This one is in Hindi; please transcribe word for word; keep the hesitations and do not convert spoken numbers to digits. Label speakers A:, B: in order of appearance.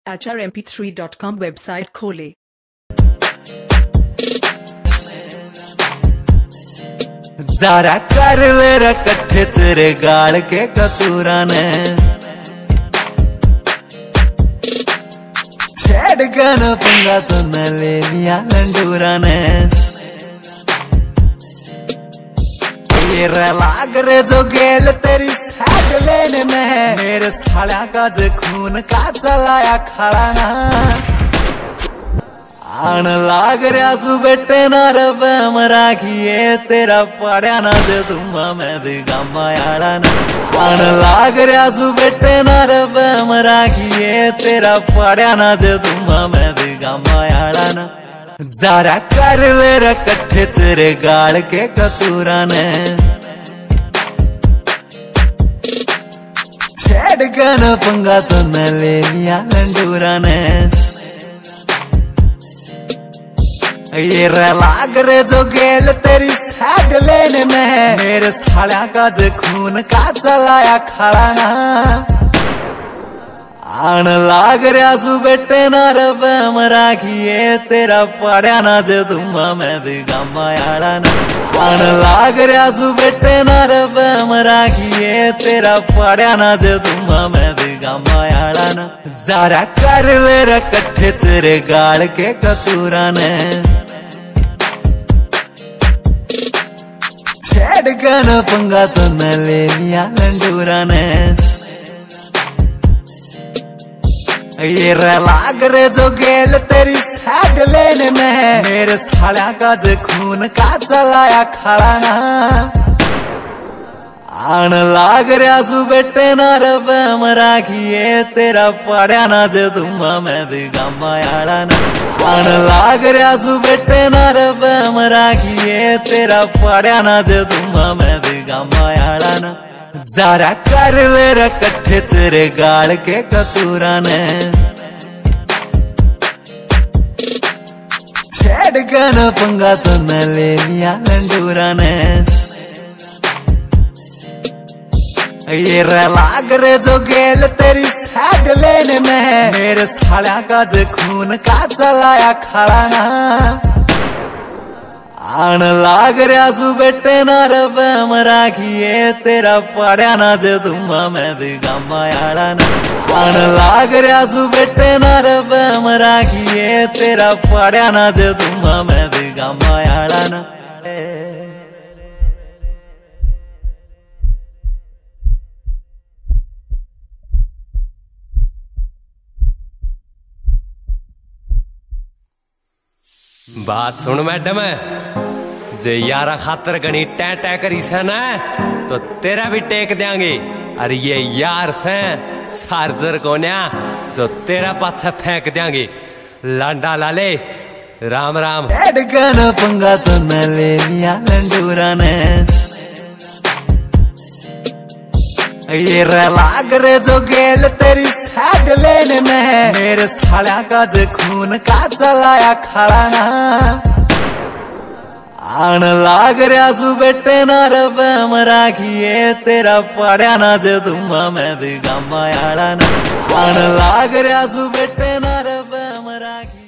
A: H R M P three dot com website खोले।
B: जरा कर मेरा कट्ठे तेरे गाल के कसूरा ने छेड़ गन पंगा तो न ले लिया लंडूरा ने ये लाग रे जो गेल तेरी साथ लेने में मेरे साला का जो खून का चलाया खड़ा ना आन लाग रहा तू बेटे ना रब मरा किए तेरा पड़ा ना दे दूंगा मैं भी गामा यारा ना आन लाग रहा तू बेटे ना रब मरा किए तेरा पड़ा ना दे दूंगा मैं भी गामा यारा ना जरा कर मेरा कट्ठे तेरे गाल के कसूरा ने छेड़ गन पंगा तो न ले लिया लंडूरा ने ये लाग रे जो गेल तेरी साथ लेने में मेरे साला का जो खून का चलाया खड़ा ना आन लाग रहा तू बेटे ना रब मरा किए तेरा पड़ा ना दे दूंगा मैं भी गामा यारा ना आन लाग रहा तू बेटे ना रब मरा किए तेरा पड़ा ना दे दूंगा मैं भी गामा यारा ना जरा कर मेरा कट्ठे तेरे गाल के कसूरा ने छेड़ गन पंगा तो न ले लिया लंडूरा ने ये लाग रे जो गेल तेरी साथ लेने में मेरे साला का जो खून का चलाया खड़ा ना आन लाग रहा तू बेटे ना रब मरा किए तेरा पड़ा ना दे दूंगा मैं भी गामा यारा ना आन लाग रहा तू बेटे ना रब मरा किए तेरा पड़ा ना दे दूंगा मैं भी गामा यारा ना जरा कर मेरा कट्ठे तेरे गाल के कसूरा ने छेड़ गन पंगा तो न ले लिया लंडूरा ने ये लाग रे जो गेल तेरी साथ लेने में मेरे साला का जो खून का चलाया खड़ा ना आन लाग रहा तू बेटे ना रब मरा किए तेरा पड़ा ना दे दूंगा मैं भी गामा यारा ना आन लाग रहा तू बेटे ना रब मरा किए तेरा पड़ा ना दे दूंगा मैं भी गामा यारा ना
C: बात सुन मैडम, जे यारा खातर गणी टै टै करी से ना तो तेरा भी टेक देंगे। अरे ये यार से चार्जर को न्या जो तेरा पाछा फेंक देंगे। लांडा लाले राम राम।
B: गन पंगा तो न ले लिया लंडूरा ने ये लाग रे जो गेल तेरी साथ लेने में मेरे साला का जो खून का चलाया खड़ा ना आन लाग रहा तू बेटे ना रब मरा किए तेरा पड़ा ना दे दूंगा मैं भी गामा यारा ना आन लाग रहा तू बेटे ना रब मरा